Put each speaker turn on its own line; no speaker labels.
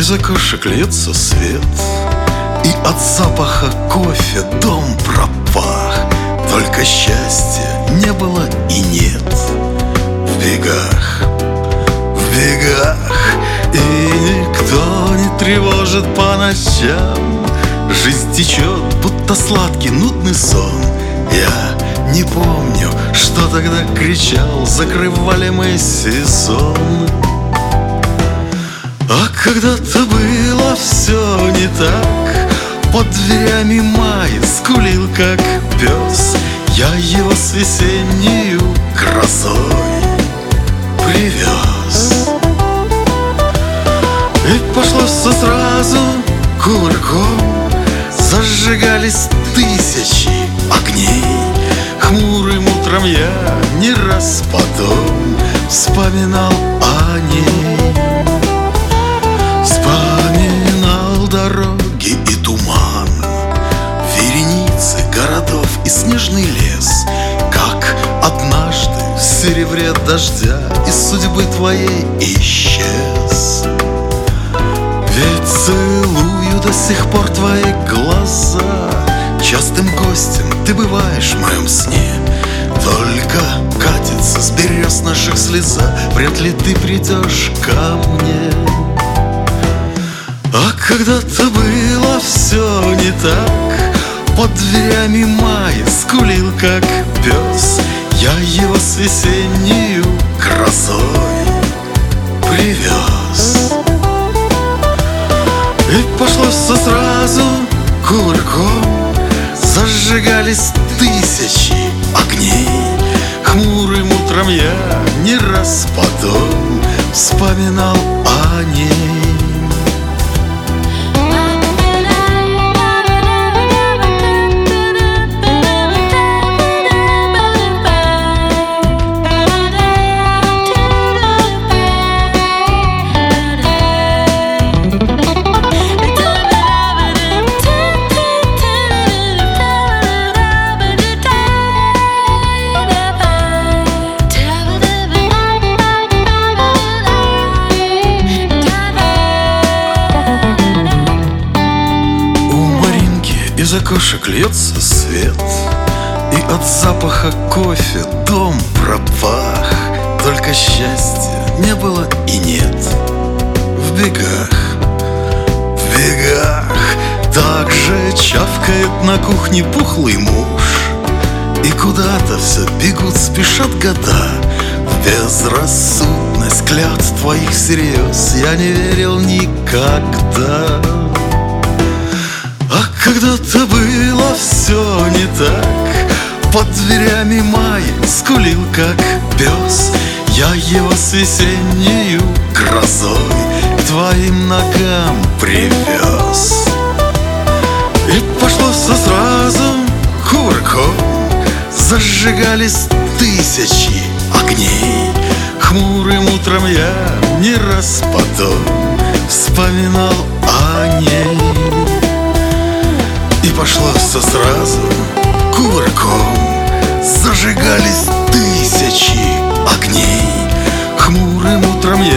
из окошек льется свет, и от запаха кофе дом пропах. Только счастья не было и нет. В бегах, и никто не тревожит по ночам. Жизнь течет, будто сладкий нудный сон. Я не помню, что тогда кричал, закрывали мы сезон. А когда-то было все не так. Под дверями май скулил, как пес. Я его с весеннею грозой привез. И пошло все сразу кувырком. Зажигались тысячи огней. Хмурым утром я не раз потом вспоминал о ней. Вспоминал дороги и туман, вереницы городов и снежный лес. Как однажды в серебре дождя из судьбы твоей исчез. Ведь целую до сих пор твои глаза. Частым гостем ты бываешь в моем сне. Только катится с берез наших слеза. Вряд ли ты придешь ко мне. А когда-то было все не так. Под дверями май скулил, как пес. Я его с весеннею грозой привез. И пошло все сразу кувырком. Зажигались тысячи огней. Хмурым утром я не раз потом вспоминал о ней. Из окошек льется свет, и от запаха кофе дом пропах. Только счастья не было и нет. В бегах, так же чавкает на кухне пухлый муж. И куда-то все бегут, спешат года. В безрассудность клятв твоих всерьез я не верил никогда. А когда-то было все не так. Под дверями май скулил, как пес. Я его с весеннею грозой к твоим ногам привез. И пошло все сразу кувырком. Зажигались тысячи огней. Хмурым утром я не раз потом вспоминал о ней. И пошло все сразу кувырком. Зажигались тысячи огней. Хмурым утром